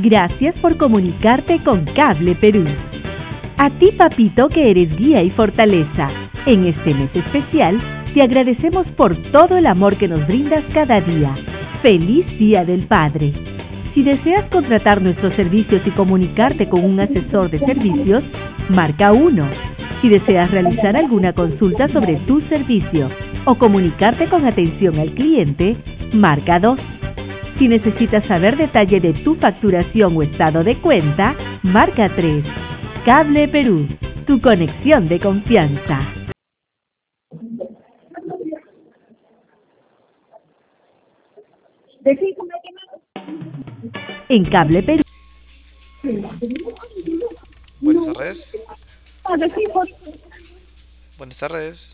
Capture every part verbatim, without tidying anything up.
Gracias por comunicarte con Cable Perú. A ti, papito, que eres guía y fortaleza. En este mes especial, te agradecemos por todo el amor que nos brindas cada día. ¡Feliz Día del Padre! Si deseas contratar nuestros servicios y comunicarte con un asesor de servicios, marca uno. Si deseas realizar alguna consulta sobre tu servicio o comunicarte con atención al cliente, marca dos. Si necesitas saber detalle de tu facturación o estado de cuenta, marca tres. Cable Perú, tu conexión de confianza. En Cable Perú. Buenas tardes. Buenas tardes.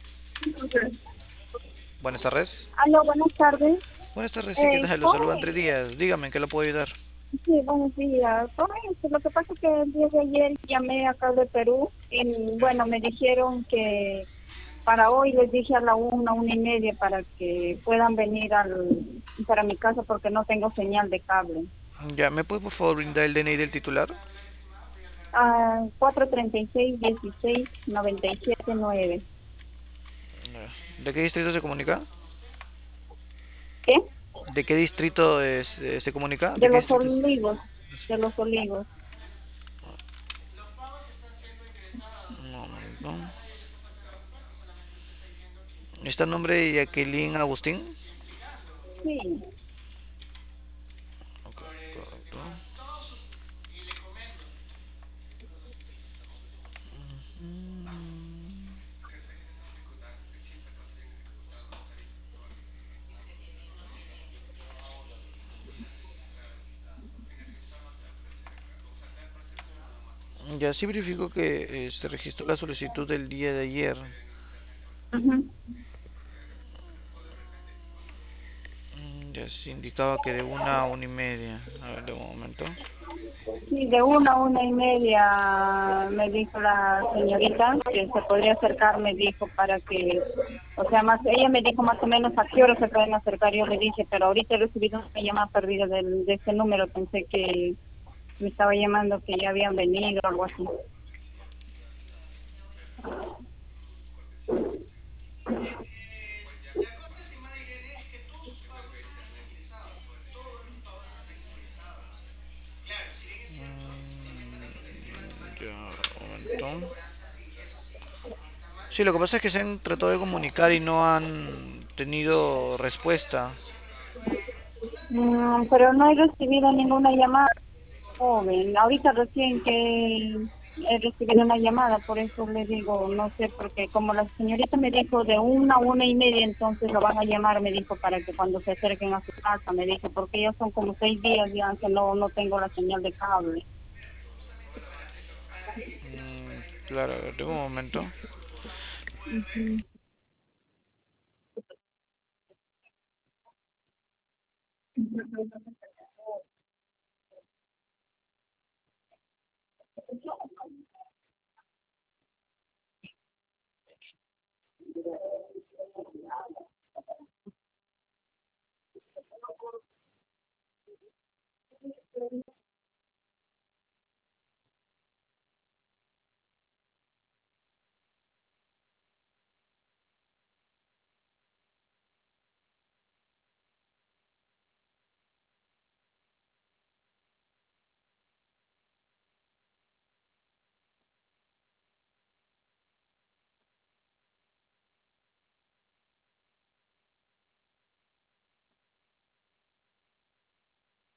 Buenas tardes. Aló, buenas tardes. Buenas tardes, sí, ¿qué Eh, tal? Lo saluda joven, Andrés Díaz. Dígame, ¿en qué lo puedo ayudar? sí, buenos días. Joven, este, lo que pasa es que el día de ayer llamé acá de Perú y bueno, me dijeron que para hoy les dije a la una, una y media para que puedan venir al, para mi casa porque no tengo señal de cable. Ya, ¿me puede por favor brindar el D N I del titular? Ah, cuatro treinta y seis, dieciséis, noventa y siete, nueve. Ya. ¿De qué distrito se comunica? ¿Qué? ¿De qué distrito es- eh, se comunica? ¿De De qué los distrito es? olivos, de los olivos. Un momento. ¿Está el nombre de Jacqueline Agustín? Sí. Ok, correcto. Ya sí verifico que eh, se registró la solicitud del día de ayer. Ujú. Mm, Ya se indicaba que de una a una y media. A ver, de un momento. Sí, de una a una y media me dijo la señorita que se podría acercar, me dijo para que, o sea, más, ella me dijo más o menos a qué hora se pueden acercar. Yo le dije, pero ahorita he recibido una llamada perdida del, de este número, pensé que me estaba llamando que ya habían venido o algo así. Ya, un momento. Sí, lo que pasa es que se han tratado de comunicar y no han tenido respuesta. Mm, pero no he recibido ninguna llamada, joven. Ahorita recién que he recibido una llamada, por eso le digo, no sé, porque como la señorita me dijo de una a una y media, entonces lo van a llamar, me dijo, para que cuando se acerquen a su casa, me dijo, porque ya son como seis días ya que no, no tengo la señal de cable. Mm, claro, a ver, de un momento. Ujú.